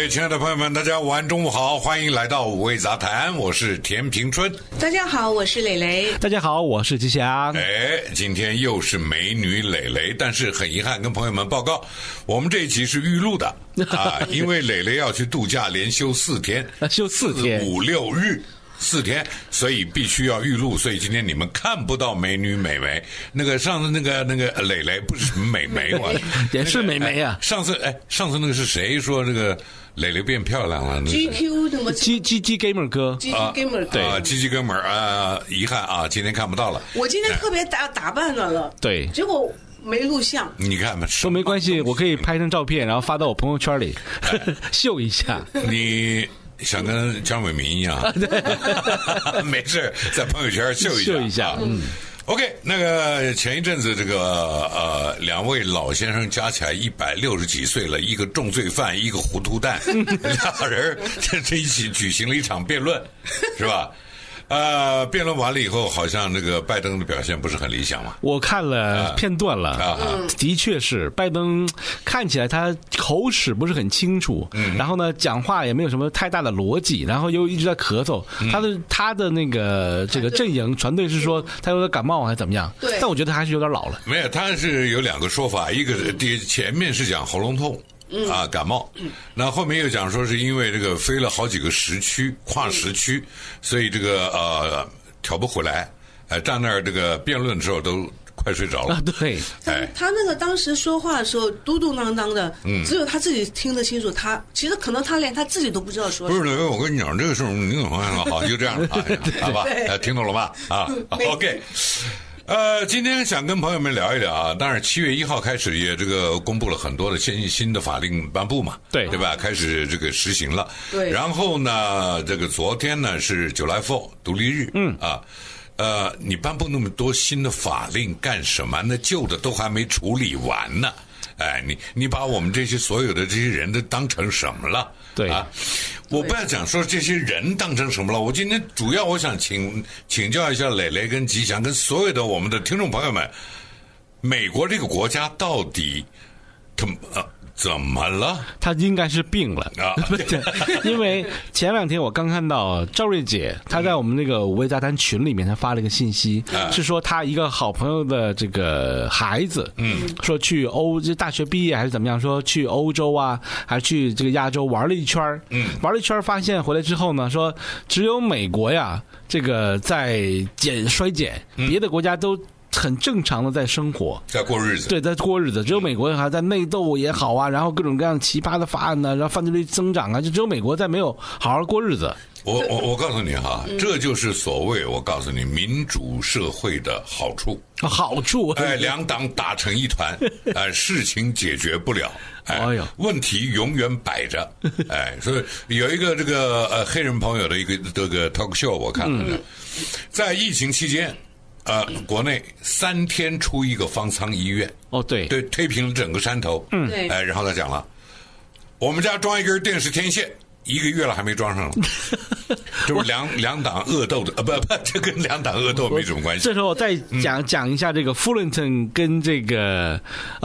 亲爱的朋友们，大家午安，中午好，欢迎来到五味杂谈，我是田平春。 大家好，我是蕾蕾。 大家好，我是吉祥。 今天又是美女蕾蕾，但是很遗憾跟朋友们报告，我们这一期是预录的啊，因为蕾蕾要去度假，连休4天， 休4天 ，4、5、6日。4天，所以必须要预录，所以今天你们看不到美女美眉。那个上次那个蕾蕾不是什么美眉嘛， 也是美眉啊。 上次那个是谁说这个蕾蕾变漂亮了 ？GQ 怎么 ？G Gamer 哥 ，GG Gamer 对，GG Gamer 遗憾啊，今天看不到了。 我今天特别打扮了， 对， 结果没录像。 你看嘛， 说没关系，我可以拍张照片，然后发到我朋友圈里秀一下。 你想跟江伟民一样，没事，在朋友圈秀一下。OK， 那个前一阵子这个两位老先生加起来160几岁了，一个重罪犯，一个糊涂蛋，俩人这一起举行了一场辩论，是吧？辩论完了以后，好像这个拜登的表现不是很理想嘛。 我看了片段了，的确是拜登看起来他口齿不是很清楚，然后呢，讲话也没有什么太大的逻辑，然后又一直在咳嗽。他的那个这个阵营团队是说他有点感冒还是怎么样？ 对， 但我觉得他还是有点老了。 没有，他是有2个说法，一个前面是讲喉咙痛。感冒，那后面又讲说是因为这个飞了好几个时区，跨时区，所以这个调不回来，站那儿这个辩论的时候都快睡着了。 对， 他那个当时说话的时候嘟嘟囔囔的，只有他自己听得清楚。他其实可能他连他自己都不知道说什么。 不是，我跟你讲这个事儿，你怎么看？好，就这样了，好吧？听懂了吧？啊 ，OK。今天想跟朋友们聊一聊啊，当然7月1号开始也这个公布了很多的新的法令颁布嘛，对吧？开始这个实行了。 对。 然后呢，这个昨天呢是July 4独立日，你颁布那么多新的法令干什么？那旧的都还没处理完呢。你把我们这些所有的这些人都当成什么了？ 对啊，我不要讲说这些人当成什么了。我今天主要我想请教一下蕾蕾跟吉祥跟所有的我们的听众朋友们，美国这个国家到底怎么了？ 他应该是病了啊！因为前2天我刚看到赵瑞姐，她在我们那个五味杂谈群里面，她发了一个信息，是说她一个好朋友的这个孩子，说去大学毕业还是怎么样，说去欧洲啊，还是去这个亚洲玩了一圈，玩了一圈，发现回来之后呢，说只有美国呀，这个在衰减，别的国家都很正常的在生活， 在过日子。 对，在过日子。只有美国还在内斗也好啊，然后各种各样奇葩的法案呢，然后犯罪率增长啊，就只有美国在没有好好过日子。 我告诉你哈，这就是所谓我告诉你民主社会的好处。 好处 2党打成一团，事情解决不了，问题永远摆着，所以有一个这个黑人朋友的一个这个 talk show 我看了，在疫情期间。国内3天出一个方舱医院，对，推平了整个山头，然后他讲了，我们家装一根电视天线，1个月了还没装上呢，就是两党恶斗的，不，这跟2党恶斗没什么关系。 这时候我再讲一下这个富伦顿跟这个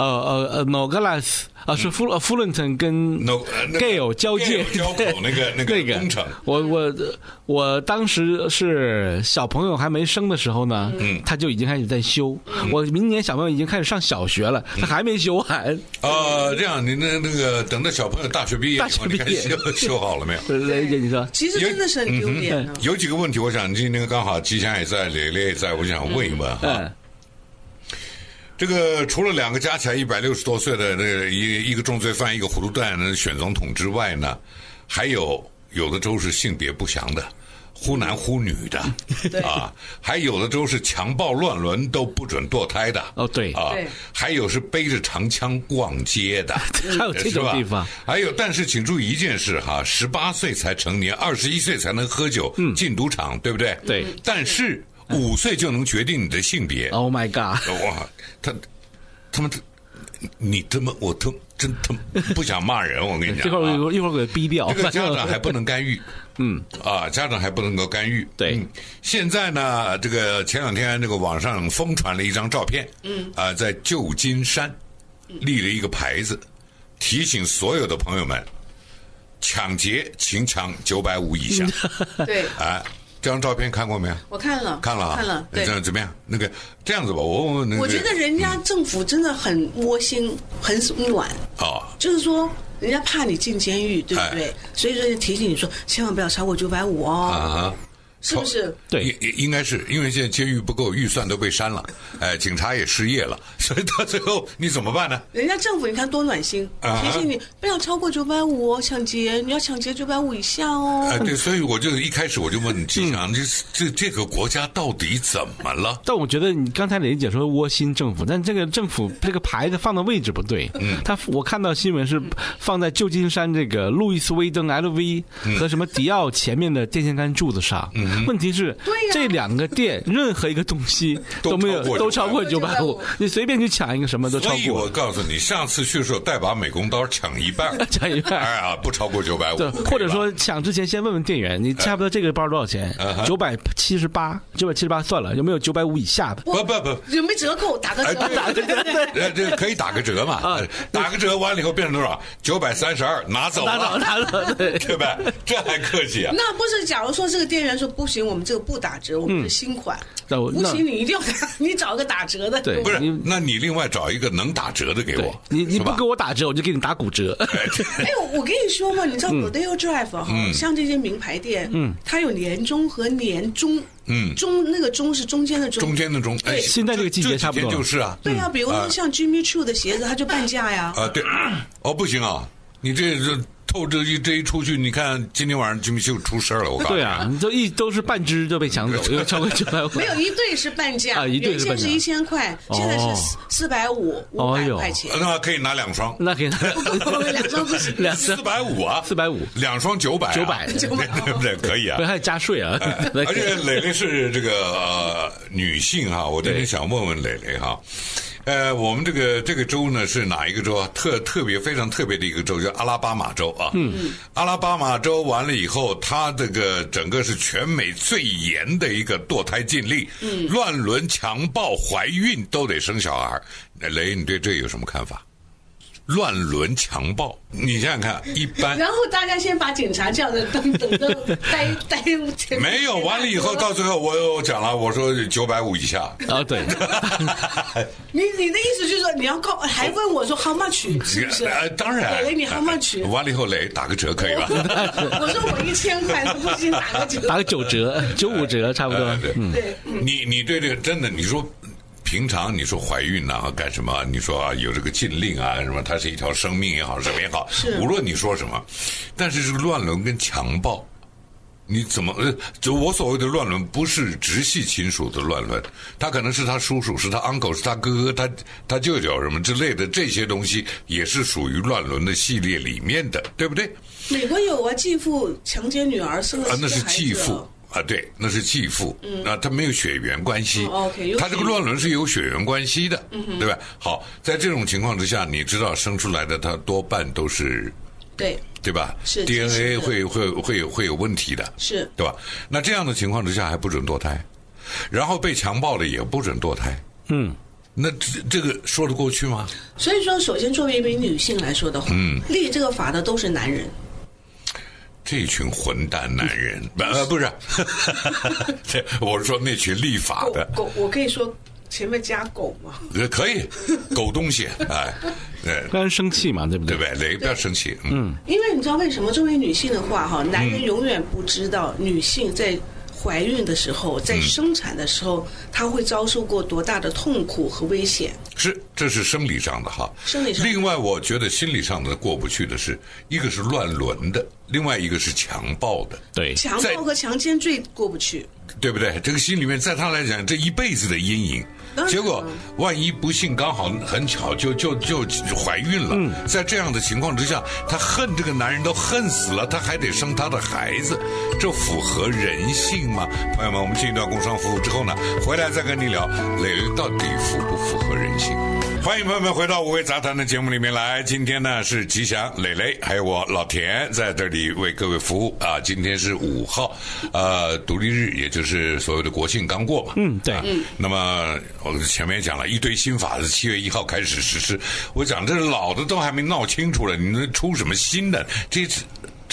Nogales。是富伦顿跟 Gale 交界交口那个工程。 我当时是小朋友还没生的时候呢，他就已经开始在修。我明年小朋友已经开始上小学了，他还没修完。 这样你那个等到小朋友大学毕业以后，你看修好了没有？ 雷姐，你说， 其实真的是很丢脸。 有几个问题，我想今天刚好吉祥也在，蕾蕾也在，我想问一问哈。这个除了2个加起来160多岁的那个一个重罪犯，一个糊涂蛋选总统之外呢，还有的州是性别不详的，忽男忽女的还有的州是强暴乱伦都不准堕胎的还有是背着长枪逛街的， 还有这种地方， 还有，但是请注意一件事哈，18岁才成年，21岁才能喝酒进赌场，对不对？ 对， 但是5岁就能决定你的性别。 Oh my god！ 哇，他们，你我真不想骂人，我跟你讲。 一会儿给逼掉。 这个家长还不能干预。家长还不能够干预。 对。 现在呢，这个前2天这个网上疯传了一张照片。在旧金山立了一个牌子，提醒所有的朋友们， 抢劫、情抢950以下。 对， 这张照片看过没有？ 我看了， 看了。 对， 怎么样？这样子吧，我问问那个。 我觉得人家政府真的很窝心，很暖。就是说，人家怕你进监狱，对不对？所以说就提醒你说，千万不要超过950哦。是不是？ 对， 应该是因为现在监狱不够，预算都被删了，警察也失业了，所以到最后你怎么办呢？ 人家政府你看多暖心，提醒你不要超过950哦，抢劫你要抢劫950以下哦。 对，所以我就一开始我就问吉祥，这个国家到底怎么了？ 但我觉得你刚才磊姐说窝心政府，但这个政府这个牌子放的位置不对。我看到新闻是放在旧金山这个路易斯威登 LV 和什么迪奥前面的电线杆柱子上。问题是，这2个店任何一个东西都没有，都超过950，你随便去抢一个什么都超过。 所以我告诉你，上次去的时候带把美工刀抢一半，不超过950。 或者说抢之前先问问店员，你差不多这个包多少钱？978算了，有没有950以下的？ 不， 有没有折扣？打个折， 这可以打个折嘛？打个折完了以后变成多少？932，拿走了，对吧？这还客气啊？ 那不是，假如说这个店员说不行，我们这个不打折，我们是新款，不行，你一定要你找个打折的。 对， 不是，那你另外找一个能打折的给我。 你不给我打折，我就给你打骨折。 我跟你说嘛，你知道 Rodeo Drive 像这些名牌店，它有年中和年中。中那个中是中间的中， 中间的中。 对，现在这个季节差不多就是啊。 对啊，比如说像 Jimmy Choo 的鞋子，它就半价呀。 对，不行啊，你这透这一出去，你看今天晚上 Jimmy Choo 出事了，我告诉你。 对啊，你都是半只就被抢走，因为超过950。 没有一对是半价， 一对是半价， 原先是1000块，现在是450，500块钱。 那可以拿2双， 那可以拿 2双不行 ，450啊，450，2双900，对不对？可以啊， 还有加税啊。 而且磊磊是这个女性哈，我今天想问问磊磊哈。我们这个州呢是哪一个州啊？特别非常特别的一个州，叫阿拉巴马州啊。阿拉巴马州完了以后，它这个整个是全美最严的一个堕胎禁令，乱伦、强暴、怀孕都得生小孩。雷，你对这有什么看法？乱伦强暴，你想想看，一般。 然后大家先把警察叫的等着待前面。 没有，完了以后到最后我讲了，我说950以下。 对。 你的意思就是说你要还问我说 how much 是不是？ 当然。 磊，你 how much？ 完了以后磊打个折可以吧？ 我说我1000块，不行打个折。 打个9折、95折差不多。 对。 你对这个真的，你说。平常你说怀孕啊干什么？你说有这个禁令啊什么？它是一条生命也好，什么也好，无论你说什么，但是这个乱伦跟强暴，你怎么就我所谓的乱伦，不是直系亲属的乱伦，他可能是他叔叔，是他 uncle， 是他哥哥，他舅舅什么之类的，这些东西也是属于乱伦的系列里面的，对不对？ 美国有啊，继父强奸女儿生了4个孩子。 那是继父。对，那是继父，他没有血缘关系，他这个乱伦是有血缘关系的，对吧？好，在这种情况之下，你知道生出来的他多半都是，对吧？ 是 DNA 会有问题的， 是， 对吧？那这样的情况之下还不准堕胎，然后被强暴的也不准堕胎，那这个说得过去吗？ 所以说，首先作为一名女性来说的话，立这个法的都是男人。 这群混蛋男人，不是，我是说那群立法的狗，我可以说前面加狗吗？ 可以，狗东西， 不然生气嘛，对不对？ 对不对？不要生气， 因为你知道为什么？作为女性的话，哈，男人永远不知道女性在怀孕的时候，在生产的时候，她会遭受过多大的痛苦和危险。 这是生理上的哈。 生理上。 另外，我觉得心理上的过不去的是，一个是乱伦的，另外一个是强暴的。 对， 强暴和强奸罪过不去， 对不对？这个心里面，在他来讲，这一辈子的阴影。结果万一不幸刚好很巧就怀孕了，在这样的情况之下，他恨这个男人都恨死了，他还得生他的孩子，这符合人性吗？朋友们，我们进一段工商服务之后呢，回来再跟你聊磊磊到底符不符合人性。欢迎朋友们回到五味杂谈的节目里面来，今天呢是吉祥、磊磊还有我老田在这里为各位服务啊。今天是5号，独立日，也就是所谓的国庆刚过嘛。 对。 那么我前面讲了一堆新法是7月1号开始实施，我讲这老的都还没闹清楚了，你能出什么新的？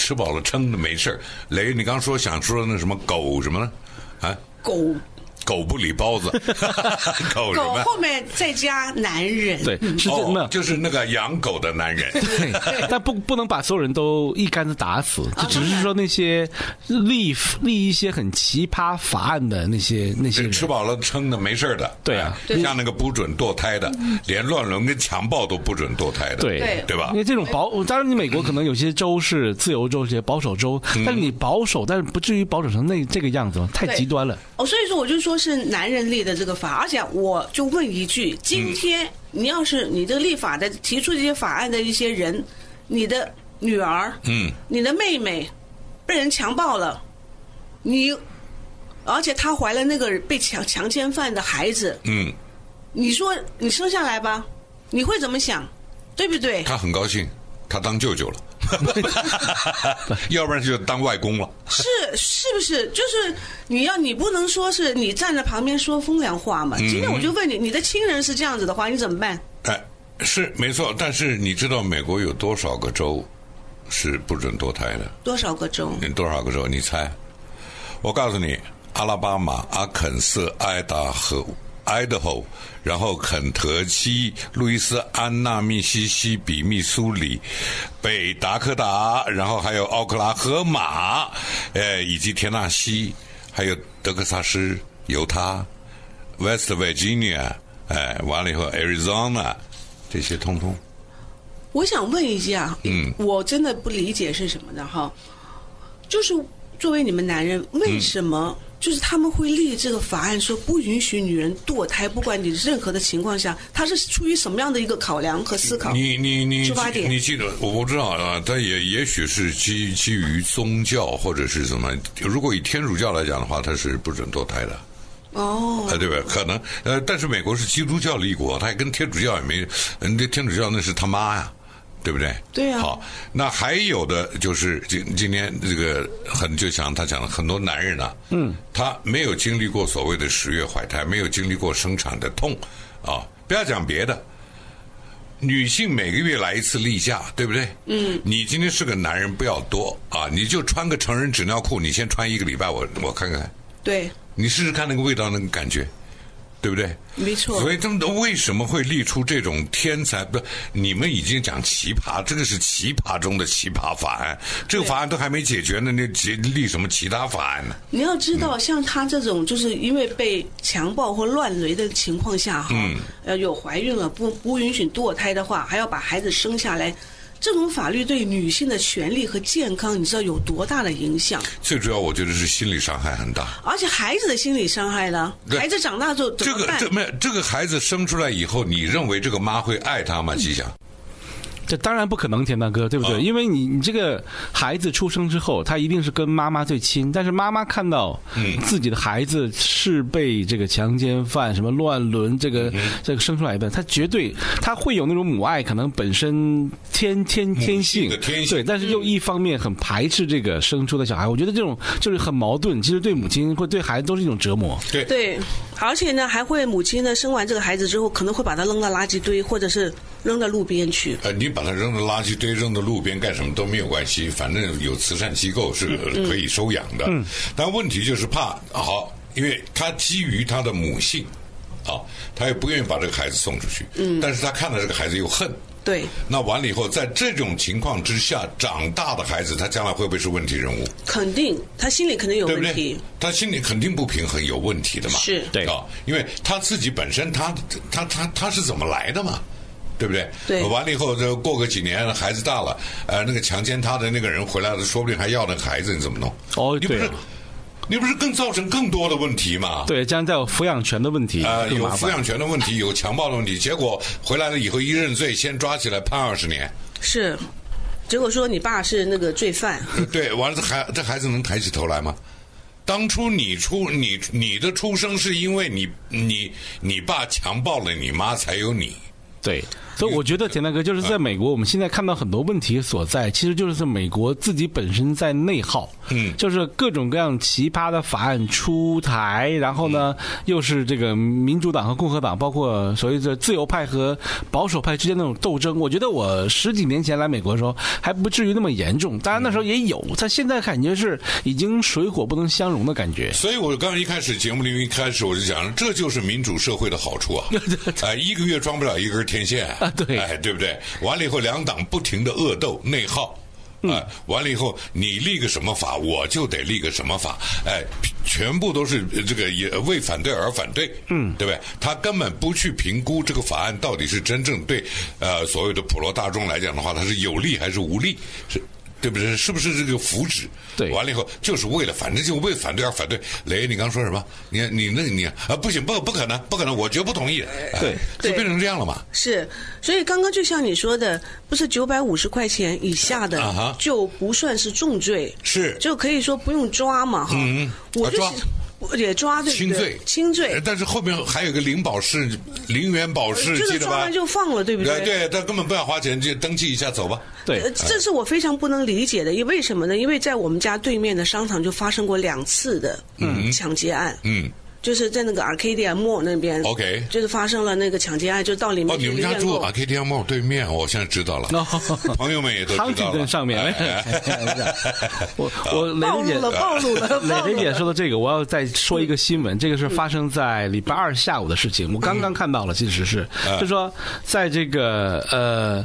吃饱了撑的没事。雷，你刚说想说那什么狗什么呢？啊，狗不理包子，狗后面再加男人， 对，是真的， 就是那个养狗的男人。 对，但不能把所有人都一竿子打死，就只是说那些立一些很奇葩法案的那些人， 吃饱了撑的没事的， 对啊， 像那个不准堕胎的，连乱伦跟强暴都不准堕胎的，对吧？ 因为这种当然你美国可能有些州是自由州，这些保守州，但是你保守，但是不至于保守成这个样子，太极端了。 所以说我就说是男人立的这个法，而且我就问一句：今天你要是你这个立法的提出这些法案的一些人，你的女儿，你的妹妹被人强暴了，而且她怀了那个被强奸犯的孩子，你说你生下来吧，你会怎么想？对不对？ 他很高兴，他当舅舅了。要不然就当外公了。 是不是？就是你不能说是你站在旁边说风凉话嘛。今天我就问你，你的亲人是这样子的话，你怎么办？ 是没错，但是你知道美国有多少个州是不准堕胎的？ 多少个州？ 你猜？我告诉你，阿拉巴马、阿肯色、Idaho， 然后肯德基、路易斯安那、密西西比、密苏里、北达科达，然后还有奥克拉荷马，以及田纳西，还有德克萨斯、犹他、West Virginia， 完了以后 Arizona， 这些通通。 我想问一下，我真的不理解是什么的哈，就是作为你们男人，为什么？就是他们会立这个法案，说不允许女人堕胎，不管你任何的情况下，他是出于什么样的一个考量和思考？ 你出发点？ 你记得我不知道啊，但也许是基于宗教或者是什么。如果以天主教来讲的话，它是不准堕胎的。对吧？可能但是美国是基督教立国，它也跟天主教也没，天主教那是他妈呀。对不对？ 对啊。 好，那还有的就是今天这个就像他讲的，很多男人啊，他没有经历过所谓的10月怀胎，没有经历过生产的痛啊。不要讲别的，女性每个月来一次例假，对不对？你今天是个男人，不要多啊，你就穿个成人纸尿裤，你先穿1个礼拜，我看看。 对。 你试试看那个味道，那个感觉。对不对？ 没错。 所以他们为什么会立出这种天才？不，你们已经讲奇葩，这个是奇葩中的奇葩法案。这个法案都还没解决呢，那立什么其他法案呢？ 你要知道，像他这种就是因为被强暴或乱伦的情况下，有怀孕了不允许堕胎的话，还要把孩子生下来。这种法律对女性的权利和健康，你知道有多大的影响？ 最主要，我觉得是心理伤害很大， 而且孩子的心理伤害呢？孩子长大之后怎么办？ 这个孩子生出来以后，你认为这个妈会爱他吗？吉祥？ 这当然不可能，田大哥，对不对？因为你这个孩子出生之后，他一定是跟妈妈最亲，但是妈妈看到自己的孩子是被这个强奸犯、什么乱伦这个生出来的，他绝对他会有那种母爱，可能本身天性，对，但是又一方面很排斥这个生出的小孩。我觉得这种就是很矛盾，其实对母亲或对孩子都是一种折磨。 对，而且呢，还会母亲呢生完这个孩子之后，可能会把他扔到垃圾堆，或者是扔到路边去。 你把它扔到垃圾堆、扔到路边干什么都没有关系，反正有慈善机构是可以收养的。但问题就是怕因为他基于他的母性他也不愿意把这个孩子送出去。但是他看到这个孩子又恨。 对。 那完了以后，在这种情况之下长大的孩子，他将来会不会是问题人物？ 肯定，他心里肯定有问题，对不对？ 他心里肯定不平衡，有问题的嘛。 是。 对。 因为他自己本身他是怎么来的嘛？对不对？ 对。 完了以后，过个几年，孩子大了，那个强奸他的那个人回来了，说不定还要那个孩子，你怎么弄？ 对。 你不是更造成更多的问题吗？ 对，将来再有抚养权的问题， 有抚养权的问题，有强暴的问题，结果回来了以后一认罪，先抓起来判20年。 是，结果说你爸是那个罪犯。 对，完了这孩子能抬起头来吗？当初你的出生是因为你爸强暴了你妈才有你， 对。所以我觉得田大哥就是在美国，我们现在看到很多问题所在，其实就是美国自己本身在内耗，就是各种各样奇葩的法案出台，然后呢，又是这个民主党和共和党，包括所谓的自由派和保守派之间那种斗争。我觉得我10几年前来美国的时候还不至于那么严重，当然那时候也有，但现在感觉是已经水火不能相容的感觉。 所以我刚刚一开始节目里一开始我就讲，这就是民主社会的好处啊！1个月装不了一根天线。 对， 对不对？完了以后，两党不停的恶斗内耗，完了以后，你立个什么法，我就得立个什么法，全部都是这个也为反对而反对，对不对？他根本不去评估这个法案到底是真正对所有的普罗大众来讲的话，它是有利还是无利，对不对？是不是这个福祉？ 对， 完了以后就是为了反正就为反对而反对。雷，你刚说什么？你不行，不可能，我绝不同意。 对， 就变成这样了嘛。 是，所以刚刚就像你说的，不是950块钱以下的就不算是重罪， 是就可以说不用抓嘛哈。我就是。也抓对不对？轻罪， 但是后面还有一个零元保释， 就是抓完就放了，对不对？ 对，他根本不要花钱，就登记一下走吧。 对， 这是我非常不能理解的，因为什么呢？因为在我们家对面的商场就发生过2次的抢劫案。就是在那个 Arcadia Mall 那边 ，OK， 就是发生了那个抢劫案，就到里面。 你们家住 Arcadia Mall 对面，我现在知道了，朋友们也都知道了。 康定上面，我暴露了。 雷姐说的这个，我要再说一个新闻，这个是发生在礼拜2下午的事情，我刚刚看到了，其实是，就是说在这个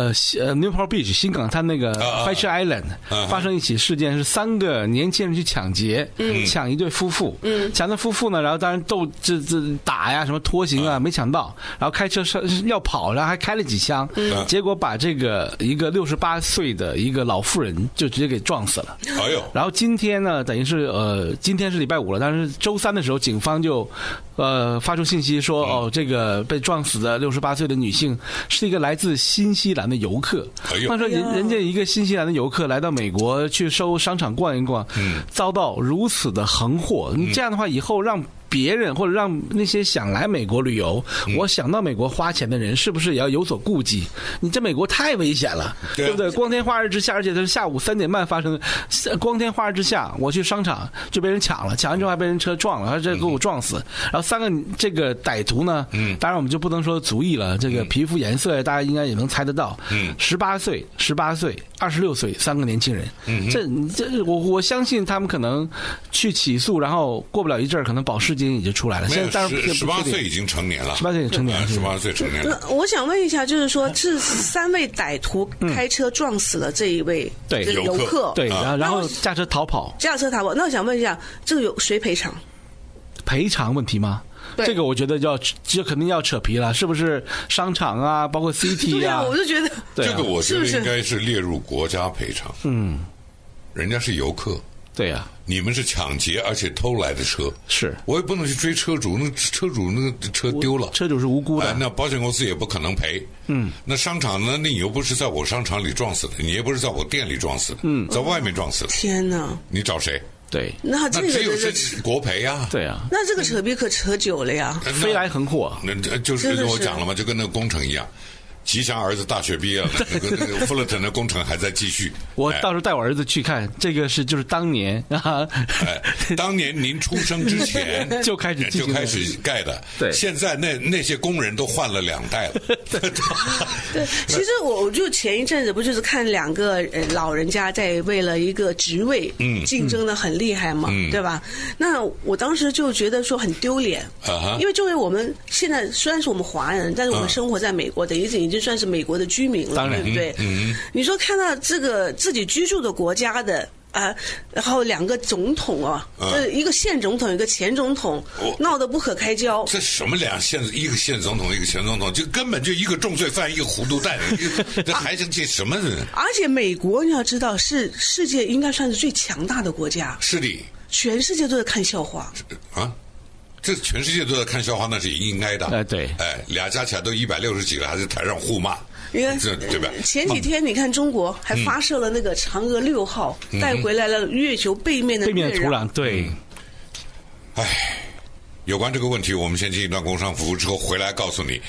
Newport Beach 新港滩那个 Fisher Island 发生一起事件，是3个年轻人去抢劫，抢一对夫妇，抢的夫妇呢。然后当然这打呀，什么拖行啊，没抢到，然后开车要跑，然后还开了几枪，结果把这个一个68岁的一个老妇人就直接给撞死了。 哎呦！ 然后今天呢，等于是今天是礼拜5了，但是周3的时候，警方就发出信息说，这个被撞死的68岁的女性是一个来自新西兰的游客。他说人家一个新西兰的游客来到美国去收商场逛一逛，遭到如此的横祸，这样的话以后让别人或者让那些想来美国旅游，我想到美国花钱的人，是不是也要有所顾忌？你这美国太危险了，对不对？光天化日之下，而且它是下午3点半发生的，光天化日之下，我去商场就被人抢了，抢完之后还被人车撞了，这给我撞死。然后3个这个歹徒呢，当然我们就不能说族裔了，这个皮肤颜色大家应该也能猜得到，18岁、26岁，3个年轻人，这我相信他们可能去起诉，然后过不了一阵儿，可能保释金也就出来了。现在 18岁已经成年了 ，18岁已经成年了 ，18岁成年了。 我想问一下，就是说，这3位歹徒开车撞死了这一位游客， 对，然后驾车逃跑。 那我想问一下，这个有谁赔偿？ 赔偿问题吗？这个我觉得就肯定要扯皮了，是不是商场啊，包括 CT 啊？ 我就觉得这个我觉得应该是列入国家赔偿。人家是游客。 对呀， 你们是抢劫而且偷来的车， 是我也不能去追车主，那车主那个车丢了， 车主是无辜的， 那保险公司也不可能赔。那商场呢？那你又不是在我商场里撞死的，你也不是在我店里撞死的，在外面撞死的。 天哪！ 你找谁？ 对， 那这个只有是国赔呀。 对啊， 那这个扯皮可扯久了呀， 飞来横祸。 那就是我讲了嘛，就跟那个工程一样。吉祥儿子大学毕业了，那个富勒腾的工程还在继续。 我到时候带我儿子去看，这个就是当年当年您出生之前就开始盖的。 对， 现在那些工人都换了2代了。 对，其实我就前一阵子不就是看2个老人家在为了一个职位竞争的很厉害嘛，对吧？那我当时就觉得说很丢脸，因为作为我们现在虽然是我们华人，但是我们生活在美国，等于已经算是美国的居民了， 当然对不对？你说看到这个自己居住的国家的然后2个总统一个现总统，一个前总统，闹得不可开交。 这什么一个现总统，一个前总统，就根本就一个重罪犯，一个糊涂蛋，这还是这什么人？ 而且美国你要知道是世界应该算是最强大的国家， 是的， 全世界都在看笑话啊。这全世界都在看笑话，那是应该的。 对， 俩加起来都160几个，还在台上互骂，这对吧？ 前几天你看中国还发射了那个嫦娥6号，带回来了月球背面的土壤，对。 有关这个问题，我们先进一段工商服务，之后回来告诉你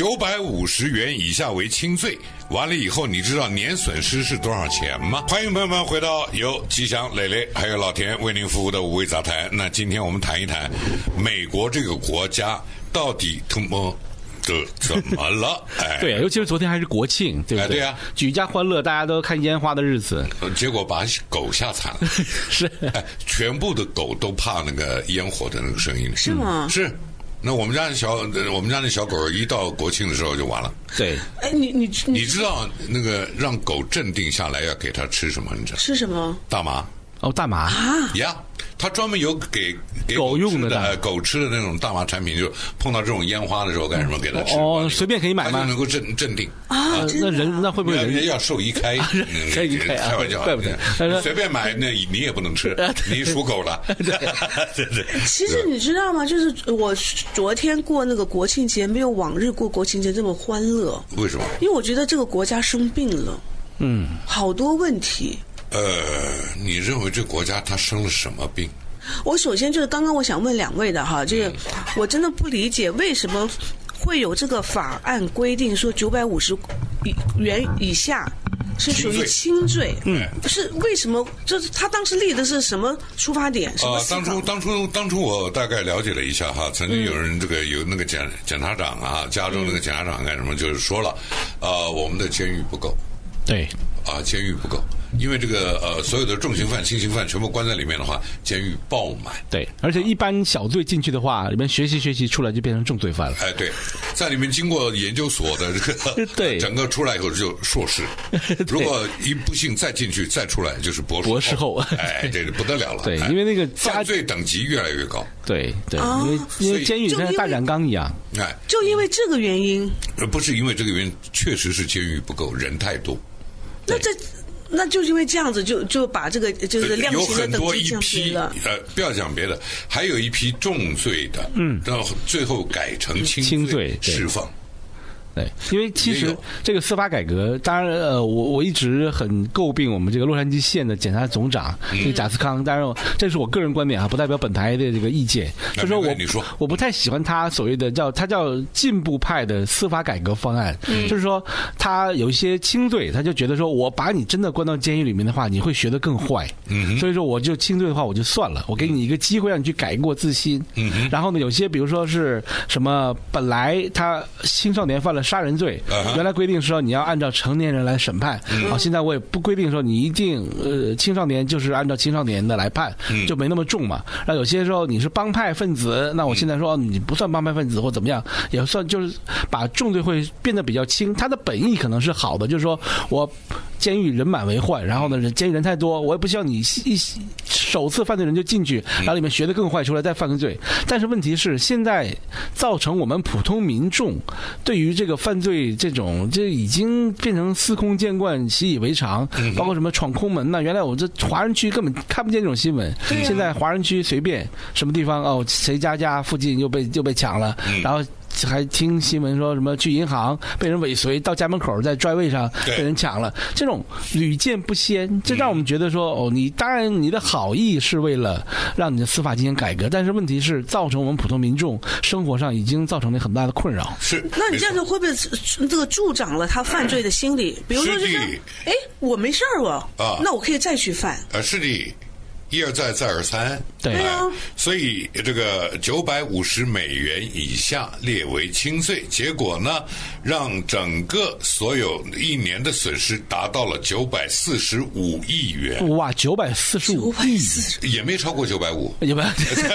，950元以下为轻罪。完了以后，你知道年损失是多少钱吗？欢迎朋友们回到由吉祥、磊磊还有老田为您服务的五味杂谈。那今天我们谈一谈美国这个国家到底他妈的怎么了？哎， 对，尤其是昨天还是国庆，对不对？ 对啊， 举家欢乐，大家都看烟花的日子， 结果把狗吓惨了。 是， 全部的狗都怕那个烟火的那个声音。 是吗？ 是。那我们家那小狗一到国庆的时候就完了。 对。 哎，你知道那个让狗镇定下来要给它吃什么？你知道？ 吃什么？ 大麻。 哦，大麻啊呀。他专门有给狗用的狗吃的那种大麻产品，就碰到这种烟花的时候干什么给它吃？ 哦，随便可以买吗？ 它就能够镇定啊。 那人那会不会人要兽医开？开玩笑， 怪不得随便买，那你也不能吃，你属狗了。对。 其实你知道吗？就是我昨天过那个国庆节，没有往日过国庆节这么欢乐。 为什么？ 因为我觉得这个国家生病了，好多问题。 你认为这国家它生了什么病？ 我首先就是刚刚我想问两位的哈，这个我真的不理解为什么会有这个法案规定说950元以下是属于轻罪。是为什么？就是他当时立的是什么出发点？什么当初我大概了解了一下哈，曾经有人有那个检察长啊，加州那个检察长干什么，就是说了，我们的监狱不够。 对。 监狱不够，因为这个所有的重刑犯、轻刑犯全部关在里面的话，监狱爆满。 对，而且一般小罪进去的话，里面学习出来就变成重罪犯了。 哎，对，在里面经过研究所的这个， 对， 整个出来以后就硕士。如果一不幸再进去再出来就是博士后。哎，这不得了了。 对，因为那个犯罪等级越来越高。 对，因为监狱像大染缸一样。 哎， 就因为这个原因。 不是因为这个原因，确实是监狱不够，人太多。 那就因为这样子，就把这个就是量刑的等级降低了。 不要讲别的，还有一批重罪的，然后最后改成轻罪释放。 对，因为其实这个司法改革，当然我一直很诟病我们这个洛杉矶县的检察总长这个贾斯康，当然这是我个人观点啊，不代表本台的这个意见。就说我不太喜欢他所谓的叫进步派的司法改革方案，就是说他有一些轻罪，他就觉得说我把你真的关到监狱里面的话，你会学得更坏，所以说我就轻罪的话我就算了，我给你一个机会让你去改过自新。然后呢，有些比如说是什么本来他青少年犯了杀人罪，原来规定说你要按照成年人来审判，现在我也不规定说你一定青少年就是按照青少年的来判，就没那么重嘛。然后有些时候你是帮派分子，那我现在说你不算帮派分子或怎么样，也算就是把重罪会变得比较轻。他的本意可能是好的，就是说我监狱人满为患，然后呢监狱人太多，我也不希望你首次犯罪人就进去，然后里面学得更坏，出来再犯个罪。但是问题是，现在造成我们普通民众对于这个犯罪这已经变成司空见惯、习以为常，包括什么闯空门呐，原来我这华人区根本看不见这种新闻，现在华人区随便什么地方谁家附近又被抢了，然后还听新闻说什么去银行被人尾随，到家门口在drive位上被人抢了，这种屡见不鲜，这让我们觉得说你当然你的好意是为了让你的司法进行改革，但是问题是造成我们普通民众生活上已经造成了很大的困扰。 是， 那你这样子会不会这个助长了他犯罪的心理？比如说就是我没事儿那我可以再去犯。 是的。一而再，再而三， 对啊， 所以这个950美元以下列为轻罪，结果呢，让整个所有一年的损失达到了945亿元。 哇，945亿， 也没超过950， 也没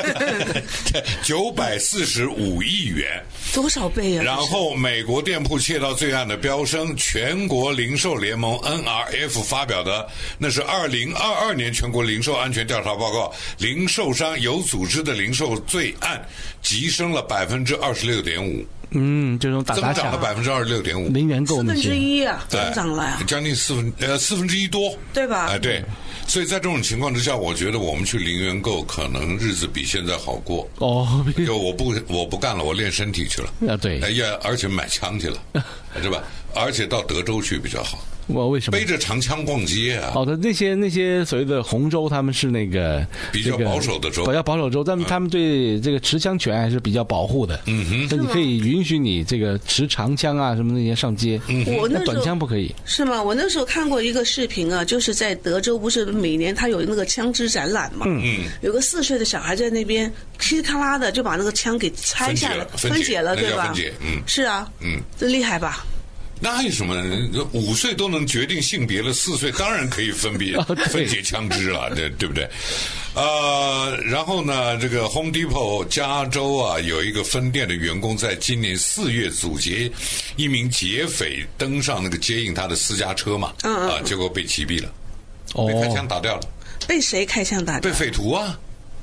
945亿元， 多少倍啊？ 然后，美国店铺窃盗罪案的飙升，全国零售联盟 NRF 发表的那是2022年全国零售安全调查报告，零售商有组织的零售罪案急升了26.5%。 这种打砸抢增长了26.5%， 零元购那些 1/4啊，增长了呀， 将近1/4多， 对吧？ 对。所以在这种情况之下，我觉得我们去零元购可能日子比现在好过。就我不干了，我练身体去了。 对。 而且买枪去了。 是吧？而且到德州去比较好。 我为什么背着长枪逛街啊？ 好的，那些所谓的红州，他们是那个比较保守的州， 比较保守州，但他们对这个持枪权还是比较保护的。那你可以允许你这个持长枪啊什么那些上街， 我那短枪不可以。 是吗？我那时候看过一个视频啊，就是在德州，不是每年他有那个枪支展览嘛？有个4岁的小孩在那边噼里咔啦的就把那个枪给拆下来，分解了，对吧？是啊，这厉害吧？ 那有什么？5岁都能决定性别了，4岁当然可以分解枪支了，对不对？然后呢，这个 Home Depot 加州啊，有一个分店的员工在今年4月阻截一名劫匪登上那个接应他的私家车嘛，结果被击毙了，被开枪打掉了。 被谁开枪打掉？ 被匪徒啊！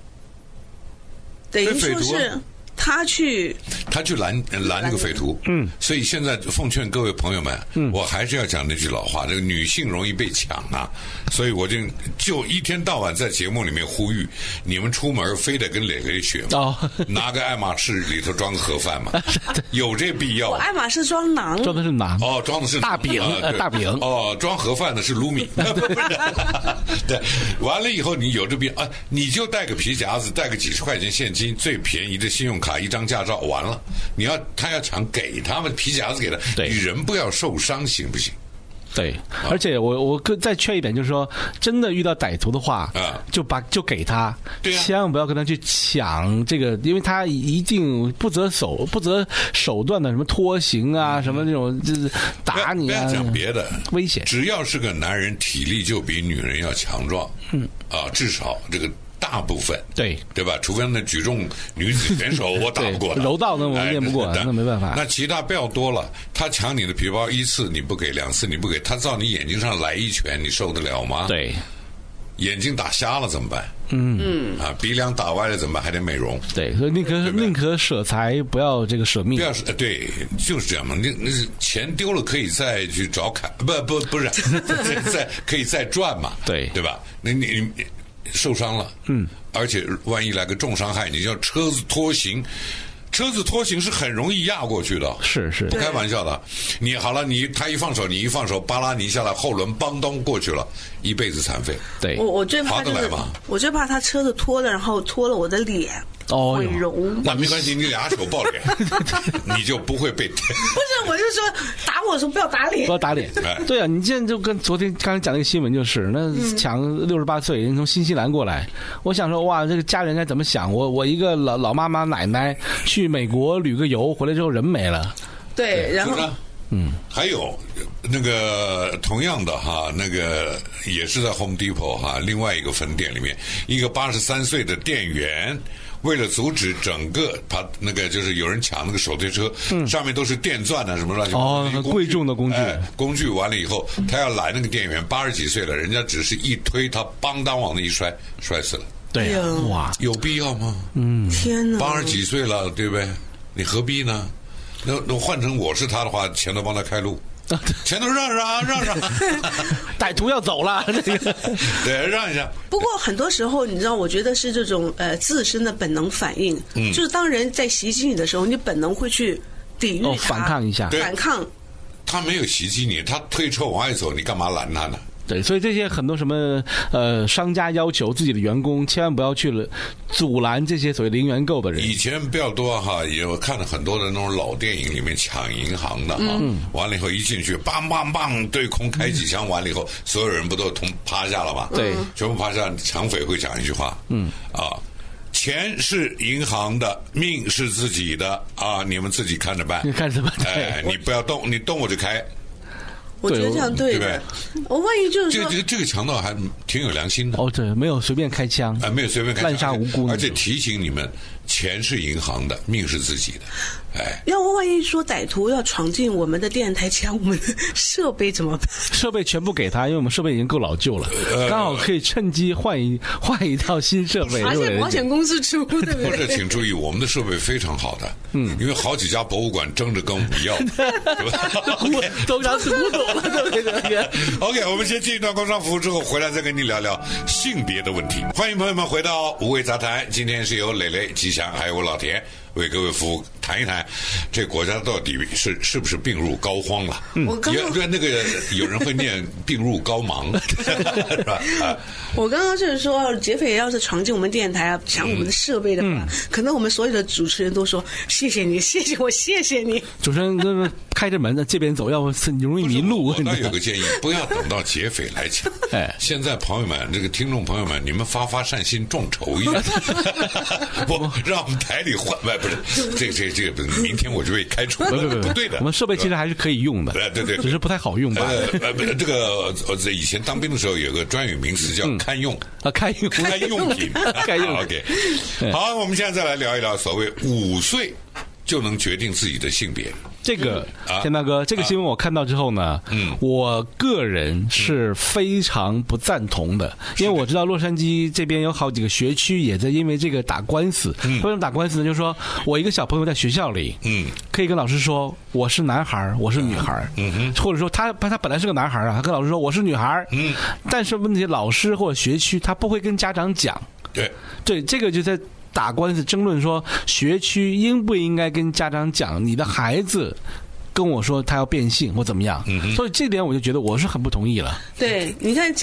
等于说是。他去拦那个匪徒，所以现在奉劝各位朋友们，我还是要讲那句老话，这个女性容易被抢啊，所以我就一天到晚在节目里面呼吁，你们出门非得跟磊磊学嘛，拿个爱马仕里头装个盒饭嘛，有这必要？我爱马仕装囊， 装的是馕， 装的是大饼，大饼， 装盒饭的是卢米，对，完了以后你有这必要，你就带个皮夹子，带个几十块钱现金，最便宜的信用卡。1张驾照完了，他要抢给他们皮夹子给他，你人不要受伤，行不行？ 对，而且我再劝一点，就是说，真的遇到歹徒的话，就给他，千万不要跟他去抢这个，因为他一定不择手段的，什么拖行啊，什么那种就是打你啊， 不要讲别的， 危险。 只要是个男人，体力就比女人要强壮，至少这个。大部分对吧？除非那举重女子选手我打不过他， 柔道那我练不过，那没办法。 那其他不要多了，他抢你的皮包1次你不给，2次你不给，他照你眼睛上来一拳，你受得了吗？ 对， 眼睛打瞎了怎么办？鼻梁打歪了怎么办？还得美容。 对，所以宁可舍财，不要这个舍命。 不要对，就是这样嘛。那钱丢了可以再去找不是，可以再赚嘛？对吧？你受伤了，而且万一来个重伤害，你叫车子拖行是很容易压过去的，是不开玩笑的。你好了，他一放手，你一放手，巴拉你下来，后轮邦咚过去了，一辈子残废。 对， 我最怕就是，我最怕他车子拖了，然后拖了我的脸。毁容。 那没关系，你2手抱脸，你就不会被。不是， 我就说打我的时候不要打脸， 不要打脸。对啊，你现在就跟昨天刚才讲那个新闻就是，那抢68岁人从新西兰过来，我想说哇，这个家人该怎么想？我一个老妈妈奶奶去美国旅个游，回来之后人没了。 对，然后。 还有那个同样的哈，那个也是在 Home Depot 哈，另外一个分店里面，一个83岁的店员，为了阻止整个他那个就是有人抢那个手推车，上面都是电钻啊什么乱七八糟贵重的工具，完了以后，他要拦那个店员，80几岁了，人家只是一推，他邦当往那一摔死了。 对呀，哇， 有必要吗？ 天哪 ，80几岁了，对不对？你何必呢？那换成我是他的话，前头帮他开路，前头让， 歹徒要走了， 对，让一下。 不过很多时候，你知道，我觉得是这种自身的本能反应，就是当人在袭击你的时候，你本能会去抵御他， 反抗一下， 反抗。 他没有袭击你，他推车往外走，你干嘛拦他呢？ 对，所以这些很多什么商家要求自己的员工千万不要去阻拦这些所谓零元购的人。 以前比较多哈，也我看了很多的那种老电影里面抢银行的哈，完了以后一进去，梆梆梆对空开几枪，完了以后所有人不都趴下了吗？ 对， 全部趴下，抢匪会讲一句话，钱是银行的，命是自己的啊，你们自己看着办。 你看着办， 你不要动，你动我就开。 我觉得这样对的。我万一就是说这个强盗还挺有良心的。 对，没有随便开枪， 没有随便开枪， 滥杀无辜， 而且提醒你们，钱是银行的，命是自己的。 要我万一说歹徒要闯进我们的电台抢我们的设备怎么办？ 设备全部给他，因为我们设备已经够老旧了，刚好可以趁机换一套新设备。 而且保险公司出，对不对？ 不是，请注意，我们的设备非常好的，因为好几家博物馆争着跟我们要，对吧？ 都想死古董了，对不对 ？OK， 我们先进一段工商服务之后，回来再跟你聊聊性别的问题。欢迎朋友们回到五味杂谈，今天是由磊磊、吉祥还有我老田为各位服务，谈一谈这国家到底是不是病入膏肓了？对，那个有人会念病入膏肓，是吧？ 我刚刚就是说，劫匪要是闯进我们电台啊，抢我们的设备的话，可能我们所有的主持人都说谢谢你，谢谢我，谢谢你。 主持人就是开着门在这边走，要不容易迷路。 我倒有个建议，不要等到劫匪来抢。现在朋友们，这个听众朋友们，你们发善心，众筹一下，不让我们台里换，不是这个，明天我就被开除。不对的， 我们设备其实还是可以用的， 对， 只是不太好用吧。 这个在以前当兵的时候有个专有名词叫堪用堪用品，堪用。OK， 好，我们现在再来聊一聊所谓5岁就能决定自己的性别。 这个天大哥，这个新闻我看到之后呢，我个人是非常不赞同的，因为我知道洛杉矶这边有好几个学区也在因为这个打官司。为什么打官司呢？就是说我一个小朋友在学校里，可以跟老师说我是男孩，我是女孩，或者说他本来是个男孩啊，他跟老师说我是女孩，但是问题老师或者学区他不会跟家长讲。对，这个就在打官司争论说学区应不应该跟家长讲你的孩子跟我说他要变性或怎么样，所以这点我就觉得我是很不同意了。 对，你看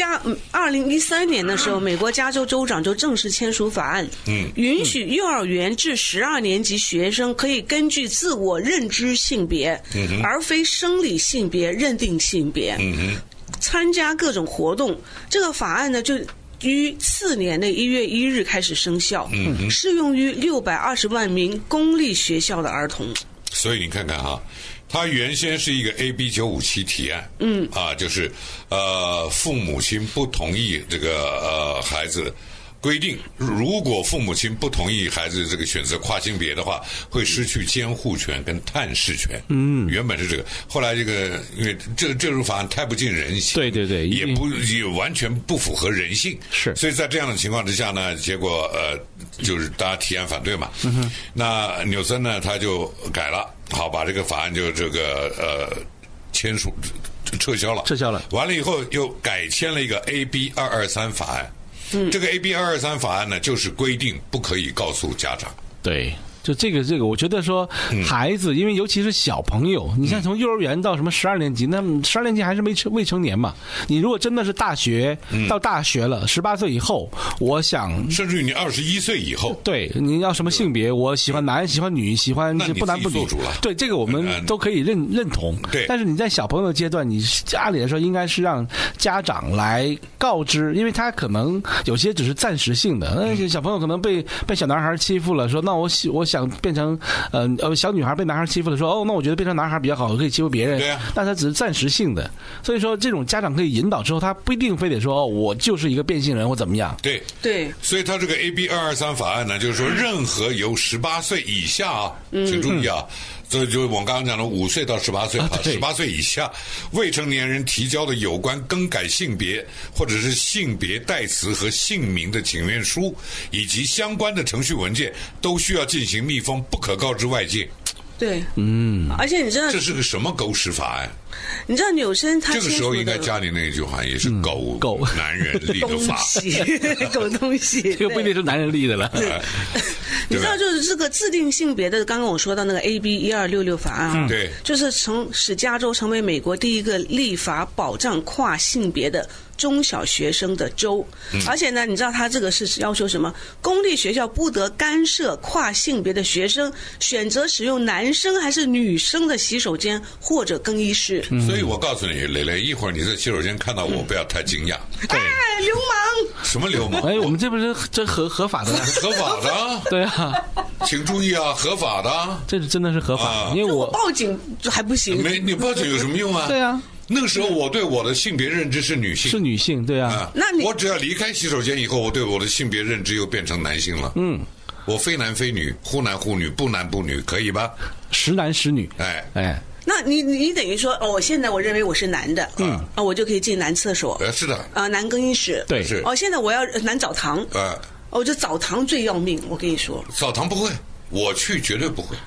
2013年的时候，美国加州州长就正式签署法案，允许幼儿园至12年级学生可以根据自我认知性别，而非生理性别认定性别，参加各种活动。这个法案呢就于次年的1月1日开始生效，适用于620万名公立学校的儿童。 所以你看看哈，它原先是一个 AB 957提案，就是父母亲不同意这个孩子。规定，如果父母亲不同意孩子这个选择跨性别的话，会失去监护权跟探视权。原本是这个，后来这个因为这种法案太不近人情， 对， 也完全不符合人性， 是。 所以在这样的情况之下呢，结果就是大家提案反对嘛。那纽森呢他就改了，好把这个法案就这个签署撤销了。完了以后又改签了一个 AB 223法案。这个 AB 223法案呢，就是规定不可以告诉家长。 对。就这个，我觉得说孩子，因为尤其是小朋友，你像从幼儿园到什么12年级，那12年级还是未成年嘛。你如果真的是大学到大学了，18岁以后，我想甚至于你21岁以后， 对，你要什么性别，我喜欢男，喜欢女，喜欢不男不女，对，这个我们都可以认同。 对， 但是你在小朋友的阶段，你按理来说应该是让家长来告知，因为他可能有些只是暂时性的，小朋友可能被小男孩欺负了，说那我想变成小女孩被男孩欺负了，说那我觉得变成男孩比较好，我可以欺负别人。 对啊， 但他只是暂时性的，所以说这种家长可以引导之后，他不一定非得说我就是一个变性人或怎么样。 对，所以他这个 AB 223法案呢，就是说任何由18岁以下请注意这就是我们刚刚讲的5岁到18岁，18岁以下未成年人提交的有关更改性别或者是性别代词和姓名的请愿书以及相关的程序文件，都需要进行密封，不可告知外界。 对，而且你知道这是个什么狗屎法案？ 你知道纽森他这个时候应该加你那一句话，也是狗男人立的法， 狗东西， 这个不一定是男人立的了。 你知道，就是这个制定性别的，刚刚我说到那个 AB 1266法案对， 就是使加州成为美国第一个立法保障跨性别的中小学生的州，而且呢，你知道他这个是要求什么？公立学校不得干涉跨性别的学生选择使用男生还是女生的洗手间或者更衣室。 所以我告诉你，蕾蕾，一会儿你在洗手间看到我，不要太惊讶。 哎，流氓！ 什么流氓？ 哎，我们这不是这合法的？ 合法的？ 对啊， 请注意啊，合法的。 这真的是合法，因为我报警还不行。 你报警有什么用啊？ 对啊。 那个时候我对我的性别认知是女性， 对啊。 那我只要离开洗手间以后，我对我的性别认知又变成男性了。我非男非女，忽男忽女，不男不女，可以吧？ 时男时女。 哎。 那你等于说，我现在我认为我是男的，我就可以进男厕所。 是的。 男更衣室。 对。 是。 现在我要男澡堂。我这澡堂最要命，我跟你说。 澡堂不会，我去绝对不会。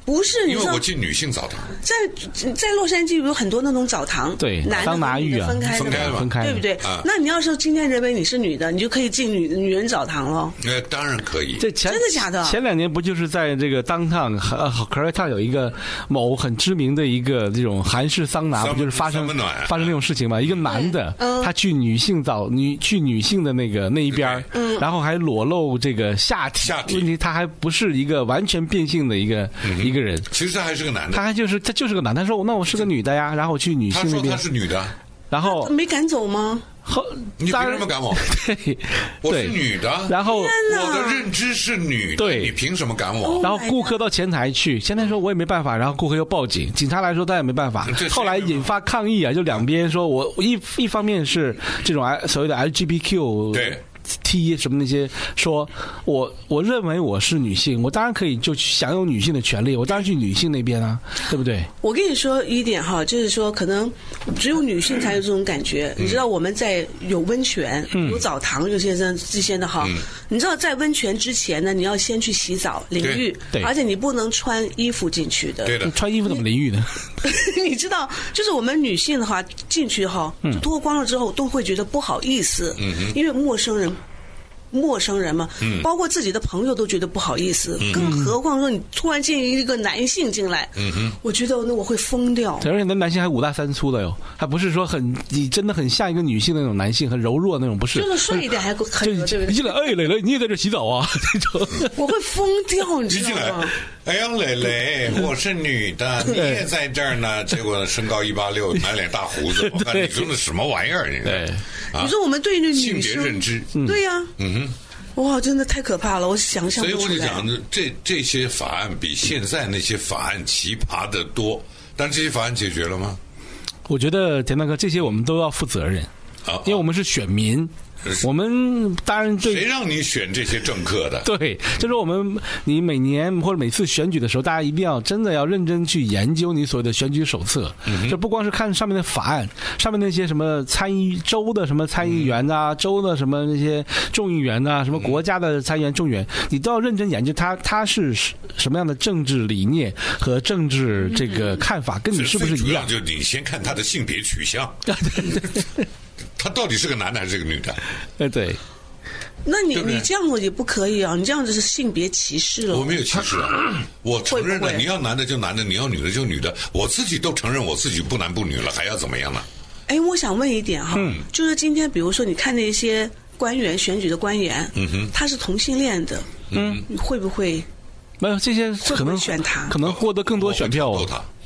不是， 因为我进女性澡堂， 在洛杉矶有很多那种澡堂， 对， 男的和女的分开的， 分开， 对不对？那你要是今天认为你是女的，你就可以进女人澡堂了。 当然可以。 真的假的？ 前2年不就是在这个downtown Koreatown 有一个某很知名的一个这种韩式桑拿，不就是发生那种事情吗？一个男的他去女性的那一边，然后还裸露这个下体，问题他还不是一个完全变性的一个人， 其实他还是个男的， 他就是个男的。他说那我是个女的呀，然后我去女性那边， 他说他是女的， 然后没赶走吗？ 你凭什么赶我？ 对， 我是女的， 然后我的认知是女的， 对， 你凭什么赶我？ 然后顾客到前台去，前台说我也没办法，然后顾客又报警，警察来说他也没办法，后来引发抗议啊，就两边说我一方面是这种所谓的 LGBTQ 对。 T 什么那些说，我认为我是女性，我当然可以就享有女性的权利，我当然去女性那边啊，对不对？ 我跟你说一点哈，就是说可能只有女性才有这种感觉。你知道我们在有温泉、有澡堂这些的哈，你知道在温泉之前呢，你要先去洗澡淋浴，而且你不能穿衣服进去的。 对的， 穿衣服怎么淋浴呢？ 你知道，就是我们女性的话进去哈，脱光了之后都会觉得不好意思，因为陌生人嘛，包括自己的朋友都觉得不好意思，更何况说你突然进一个男性进来，我觉得那我会疯掉。 而且那男性还5大3粗的哟，还不是说你真的很像一个女性的那种男性，很柔弱那种，不是。 就是帅一点还可以，对不对？ 一进来，磊磊，你也在这洗澡啊？这种我会疯掉，你知道吗？ 哎呀，磊磊，我是女的，你也在这儿呢。结果身高186，满脸大胡子，我看你说的什么玩意儿？ 你说我们对于性别认知， 对呀，哇，真的太可怕了，我想象不出来。 所以我就讲，这些法案比现在那些法案奇葩的多，但这些法案解决了吗？ 我觉得田大哥，这些我们都要负责任，因为我们是选民。我们当然对， 谁让你选这些政客的？ 对，就是你每年或者每次选举的时候，大家一定要真的要认真去研究你所谓的选举手册，就不光是看上面的法案，上面那些什么州的什么参议员啊，州的什么那些众议员啊，什么国家的参议员、众议员，你都要认真研究他是什么样的政治理念和政治这个看法，跟你是不是一样？ 就你先看他的性别取向。他到底是个男的还是个女的？ 对。 那你这样子也不可以啊！你这样子是性别歧视了。 我没有歧视啊，我承认了，你要男的就男的，你要女的就女的，我自己都承认我自己不男不女了，还要怎么样呢？ 哎，我想问一点哈，就是今天比如说你看那些官员选举的官员，他是同性恋的，你会不会？ 没有这些可能选他， 可能获得更多选票。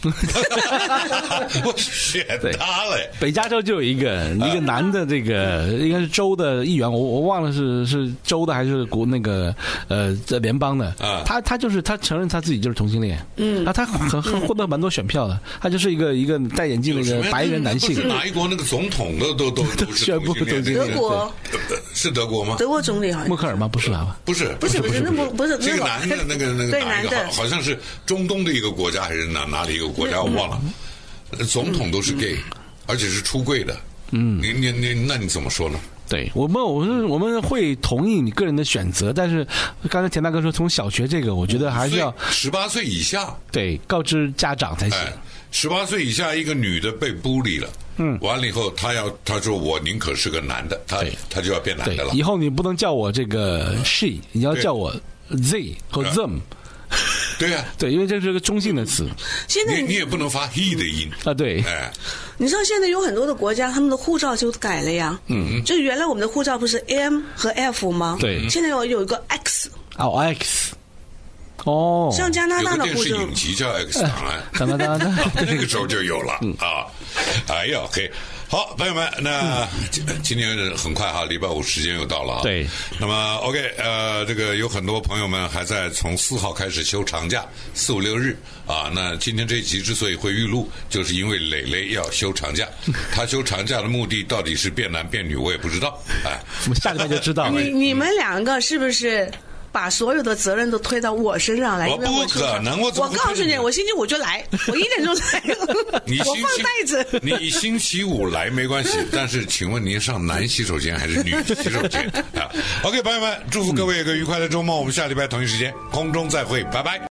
我选他了。 北加州就有一个男的，这个应该是州的议员，我忘了是州的还是联邦的。他就是他承认他自己就是同性恋。他获得蛮多选票的。他就是一个戴眼镜的一个白人男性。 不是哪一国那个总统都是宣布同性恋。 德国是德国吗？ 德国总理好像默克尔吗？不是吧？ 不是， 那不是这个男的那个对男的， 好像是中东的一个国家还是哪里一个国家我忘了。总统都是 gay， 而且是出柜的。那你怎么说呢？ 对我们会同意你个人的选择，但是刚才田大哥说从小学这个，我觉得还是要 18岁以下， 对，告知家长才行。 18岁以下一个女的被bully了，完了以后他说我宁可是个男的，他就要变男的了。 以后你不能叫我这个 she， 你要叫我 they 和 them。 对啊， 对，因为这是个中性的词。 现在你也不能发 he 的音啊，对。 你知道现在有很多的国家，他们的护照就改了呀。就原来我们的护照不是 M 和 F 吗？ 对。 现在有一个 X。 X。哦。 像加拿大的护照。 有个电视影集叫 X 档案。 加拿大那个时候就有了啊。哎呀 ，OK。好，朋友们，那今天很快哈，礼拜5时间又到了啊。 对。 那么 OK， 这个有很多朋友们还在从4号开始休长假，4、5、6日啊。那今天这一集之所以会预录，就是因为磊磊要休长假。他休长假的目的到底是变男变女，我也不知道。 我们下礼拜就知道了。 你们两个是不是？把所有的责任都推到我身上来， 我不可能，我告诉你，我星期5就来，我1点钟来，我放袋子。 你星期5来没关系，但是请问您上男洗手间还是女洗手间啊 ？OK， 朋友们，祝福各位有个愉快的周末，我们下礼拜同一时间空中再会，拜拜。